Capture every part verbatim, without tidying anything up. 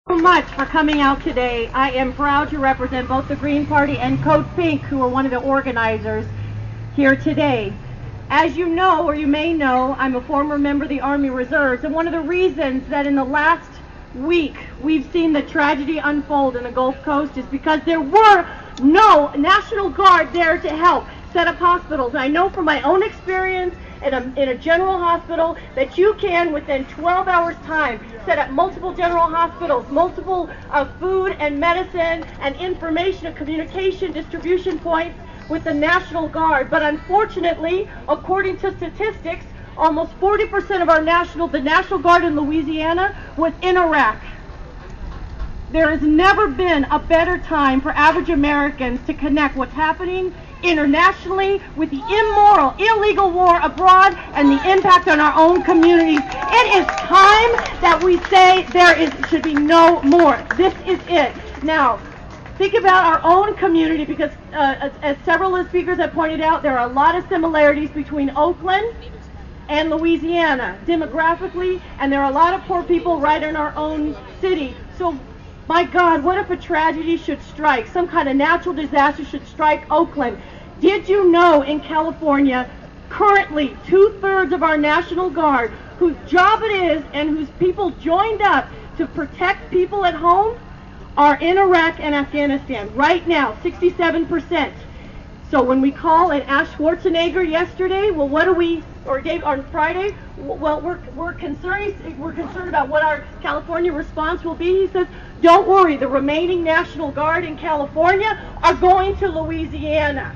So much for coming out today. I am proud to represent both the Green Party and Code Pink, who are one of the organizers here today. As you know, or you may know, I'm a former member of the Army Reserves, and one of the reasons that in the last week we've seen the tragedy unfold in the Gulf Coast is because there were no National Guard there to help set up hospitals. I know from my own experience in a, in a general hospital that you can, within twelve hours time, set up multiple general hospitals, multiple uh, food and medicine and information and communication distribution points with the National Guard. But unfortunately, according to statistics, almost forty percent of our national, the National Guard in Louisiana was in Iraq. There has never been a better time for average Americans to connect what's happening internationally with the immoral, illegal war abroad and the impact on our own communities. It is time that we say there is should be no more. This is it. Now, think about our own community, because uh, as, as several of the speakers have pointed out, there are a lot of similarities between Oakland and Louisiana demographically, and there are a lot of poor people right in our own city. So, my God, what if a tragedy should strike, some kind of natural disaster should strike Oakland? Did you know in California, currently two-thirds of our National Guard, whose job it is and whose people joined up to protect people at home, are in Iraq and Afghanistan right now, sixty-seven percent. So when we call and asked Schwarzenegger yesterday, well, what do we, or Dave on Friday, well, we're we're concerned we're concerned about what our California response will be. He says, don't worry, the remaining National Guard in California are going to Louisiana.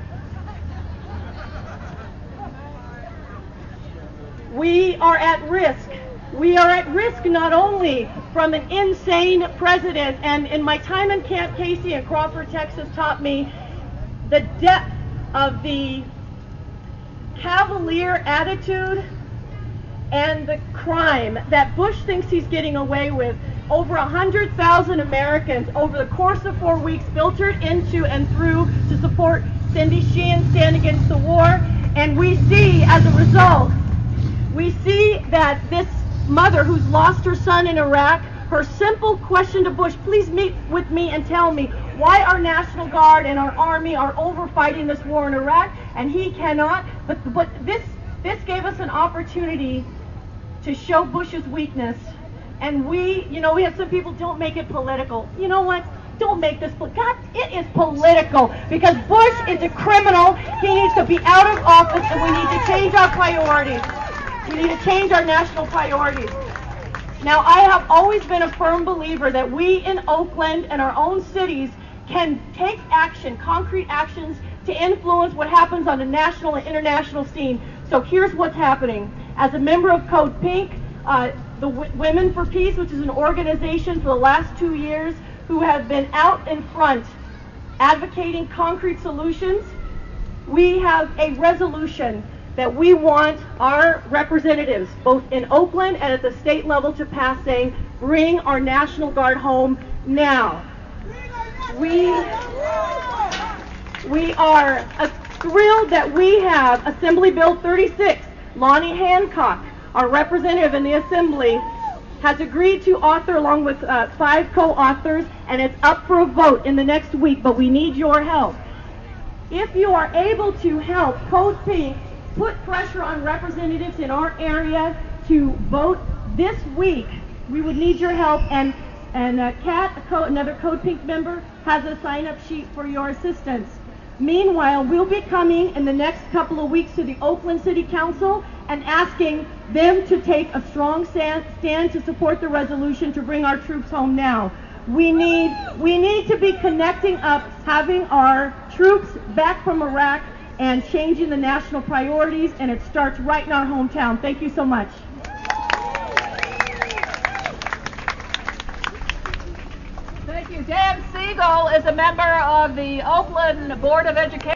We are at risk. We are at risk not only from an insane president, and in my time in Camp Casey in Crawford, Texas, taught me the depth of the cavalier attitude and the crime that Bush thinks he's getting away with. Over one hundred thousand Americans over the course of four weeks filtered into and through to support Cindy Sheehan stand against the war. And we see, as a result, we see that this mother who's lost her son in Iraq, her simple question to Bush, please meet with me and tell me why our National Guard and our Army are over fighting this war in Iraq, and he cannot. But, but this, this gave us an opportunity to show Bush's weakness. And we, you know, we have some people, don't make it political. You know what? Don't make this, God, it is political, because Bush is a criminal. He needs to be out of office, and we need to change our priorities. We need to change our national priorities. Now, I have always been a firm believer that we in Oakland and our own cities can take action, concrete actions, to influence what happens on the national and international scene. So here's what's happening. As a member of Code Pink, uh, the w Women for Peace, which is an organization for the last two years who have been out in front advocating concrete solutions, we have a resolution that we want our representatives, both in Oakland and at the state level, to pass, saying, bring our National Guard home now. We, we are uh, thrilled that we have Assembly Bill thirty-six. Lonnie Hancock, our representative in the Assembly, has agreed to author along with uh, five co-authors, and it's up for a vote in the next week, but we need your help. If you are able to help Code Pink put pressure on representatives in our area to vote this week, we would need your help. And and uh, Kat, a co another Code Pink member, has a sign-up sheet for your assistance. Meanwhile, we'll be coming in the next couple of weeks to the Oakland City Council and asking them to take a strong stand, stand to support the resolution to bring our troops home now. We need, we need to be connecting up, having our troops back from Iraq, and changing the national priorities, and it starts right in our hometown. Thank you so much. Thank you. Dan Siegel is a member of the Oakland Board of Education.